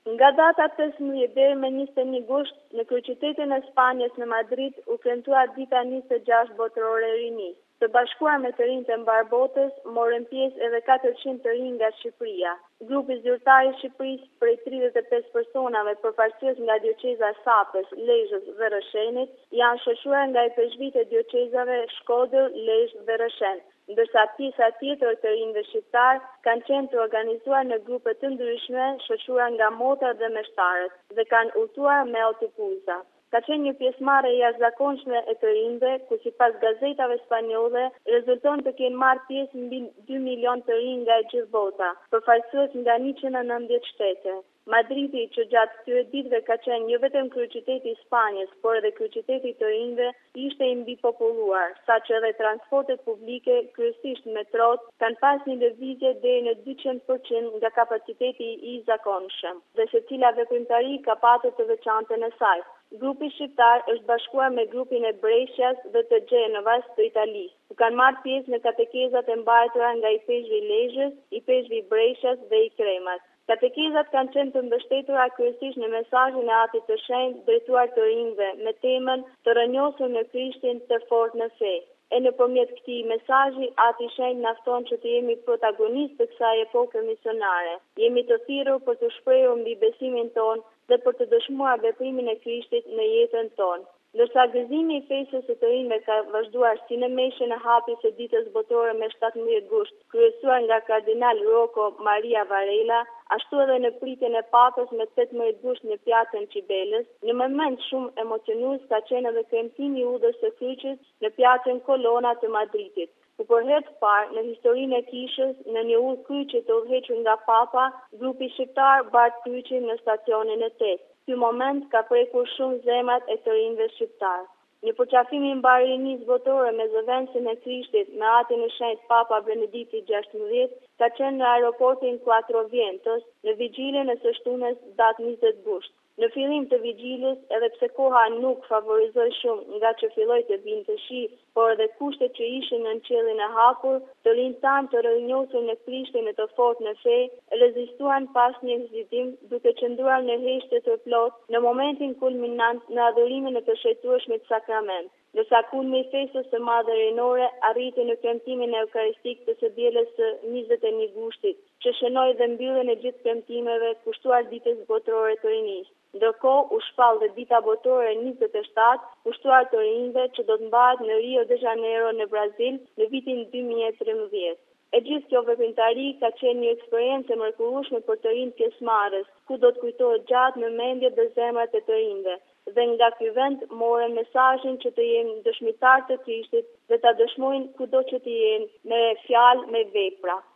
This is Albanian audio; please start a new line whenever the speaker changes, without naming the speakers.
Nga data 18 deri me 21 gusht, në kryeqytetin e Spanjës në Madrid u kremtua dita 26 botërore e rinisë. Të bashkuar me të rinjtë e mbar botës, morën pjesë edhe 400 të rinj nga Shqipëria. Grupi zyrtar i Shqipërisë prej 35 personave përfaqësues nga dioqeza Sapës, Lezhës dhe Rrëshenit, janë shoqëruar nga EPSHV-t e dioqezave Shkodër, Lezhë dhe Rrëshen, ndërsa pjesa tjetër të rinjve shqiptar kanë qenë të organizuar në grupe të ndryshme, shoqëruar nga motrat dhe meshtarët, dhe kanë udhëtuar me autobusa. Ka qenë një pjesëmarrje e jashtëzakonshme e të rinjve, ku sipas gazetave spanjolle rezulton të kenë marrë pjesë mbi 2 milion të rinj nga e gjithë bota, përfaqësues nga 190 shtete. Madridi, që gjatë këtyre ditëve ka qenë jo vetëm kryeqyteti i Spanjës, por edhe kryeqyteti i të rinjve, ishte i mbipopulluar, saqë edhe transportet publike, kryesisht metrot, kanë pas një lëvizje deri në 200% nga kapaciteti i zakonshëm, dhe secila veprimtari ka patur të veçantën e saj. Grupi shqiptar është bashkuar me grupin e Brescias dhe të Gjenovas të Italisë, ku kanë marrë pjesë në katekezat e mbajtura nga EPSHV Lezhës, EPSHV Brescias dhe i Kremas. Katekezat kanë qenë të mbështetura kryesisht në mesazhin e Atit të Shenjtë drejtuar të rinjve me temën të rënjosur në Krishtin të fortë në fe. E nëpërmjet këtij mesazhi, Ati i Shenjtë na fton që të jemi protagonistë të kësaj epoke misionare. Jemi të thirrur për të shprehur mbi besimin ton dhe për të dëshmuar veprimin e Krishtit në jetën tonë. Ndërsa gëzimi i fesës së të rinjve ka vazhduar si në meshën e hapjes së ditës botore me 17 gusht, kryesuar nga kardinal Rocco Maria Varela, ashtu edhe në pritjen e Papës me 18 gusht në pjatën Qibelës, një moment shumë emocionues ka qenë edhe kremtimi i udhës së kryqit në pjatën Colonna të Madridit, ku për herë të parë në historinë e kishës, në një udhë kryqi të udhëhequr nga Papa, grupi shqiptar bart kryqin në stacionin e 8. Ky moment ka prekur shumë zemrat e të rinjve shqiptar. Një përqafim i mbar rinisë botore me zëvendësin e Krishtit me Atin e Shenjtë Papa Benedikti XVI ka qenë në aeroportin Quattro Vientos në vigjiljen e së shtunës datë 20 gusht. Në fillim të vigjilës, edhe pse koha nuk favorizoi shumë nga që filloi të vinte shi, por edhe kushtet që ishin në qiellin e hapur, të rinjtë tanë të rrënjosur në Krishtin e të fortë në fe, rezistuan pas një hezitim duke qëndruar në heshtje të plotë në momentin kulminant në adhurimin e të shëtueshmit sakrament. Ndërsa kulmi i festës së madhe rinore arriti në kremtimin eukaristik të së dielës së 21 gushtit, që shënoi dhe mbylljen e gjithë kremtimeve kushtuar ditës botërore të rinisë. Ndërkohë u shpall dhe dita botërore 27, kushtuar të rinjve, që do të mbahet në Rio de Janeiro në Brazil në vitin 2013. E gjithë kjo veprimtari ka qenë një eksperiencë e mrekullueshme për të rinj pjesëmarrës, ku do të kujtohet gjatë në mendje dhe zemrat e të rinjve. Dhe nga ky vend morën mesazhin që të jemi dëshmitar të Krishtit dhe ta dëshmojnë kudo që të jenë me fjalë, me vepra.